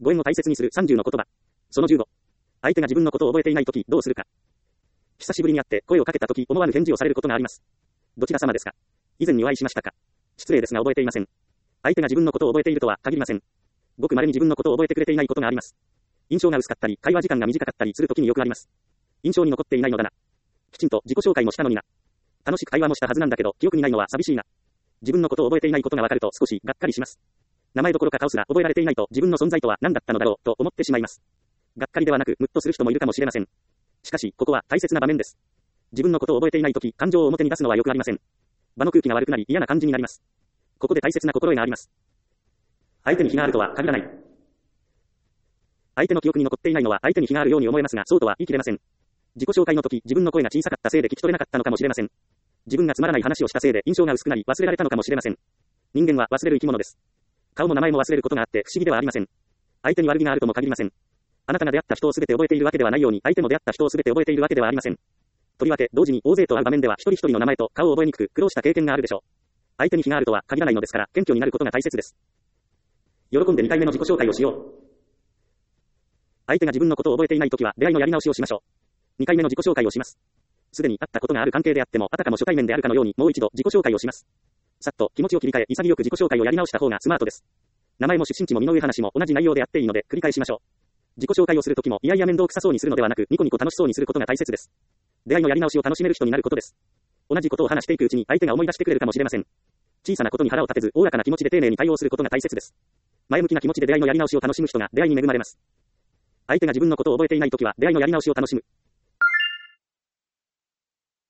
ご縁を大切にする30の言葉。その15。相手が自分のことを覚えていないとき、どうするか。久しぶりに会って声をかけたとき、思わぬ返事をされることがあります。どちら様ですか。以前にお会いしましたか。失礼ですが覚えていません。相手が自分のことを覚えているとは限りません。ごく稀に自分のことを覚えてくれていないことがあります。印象が薄かったり、会話時間が短かったりするときによくあります。印象に残っていないのだな。きちんと自己紹介もしたのにな。楽しく会話もしたはずなんだけど、記憶にないのは寂しいな。自分のことを覚えていないことがわかると少しがっかりします。名前どころか顔すら覚えられていないと自分の存在とは何だったのだろうと思ってしまいます。がっかりではなく、ムッとする人もいるかもしれません。しかし、ここは大切な場面です。自分のことを覚えていないとき、感情を表に出すのはよくありません。場の空気が悪くなり嫌な感じになります。ここで大切な心得があります。相手に非があるとは限らない。相手の記憶に残っていないのは相手に非があるように思えますが、そうとは言い切れません。自己紹介の時、自分の声が小さかったせいで聞き取れなかったのかもしれません。自分がつまらない話をしたせいで印象が薄くなり忘れられたのかもしれません。人間は忘れる生き物です。顔も名前も忘れることがあって不思議ではありません。相手に悪気があるとも限りません。あなたが出会った人をすべて覚えているわけではないように、相手も出会った人をすべて覚えているわけではありません。とりわけ、同時に大勢と会う場面では一人一人の名前と顔を覚えにくく苦労した経験があるでしょう。相手に非があるとは限らないのですから、謙虚になることが大切です。喜んで2回目の自己紹介をしよう。相手が自分のことを覚えていないときは出会いのやり直しをしましょう。2回目の自己紹介をします。すでに会ったことがある関係であっても、あたかも初対面であるかのようにもう一度自己紹介をします。さっと気持ちを切り替え、潔く自己紹介をやり直した方がスマートです。名前も出身地も身の上話も同じ内容であっていいので繰り返しましょう。自己紹介をするときもいやいや面倒くさそうにするのではなく、ニコニコ楽しそうにすることが大切です。出会いのやり直しを楽しめる人になることです。同じことを話していくうちに相手が思い出してくれるかもしれません。小さなことに腹を立てず、おおらかな気持ちで丁寧に対応することが大切です。前向きな気持ちで出会いのやり直しを楽しむ人が出会いに恵まれます。相手が自分のことを覚えていないときは出会いのやり直しを楽しむ。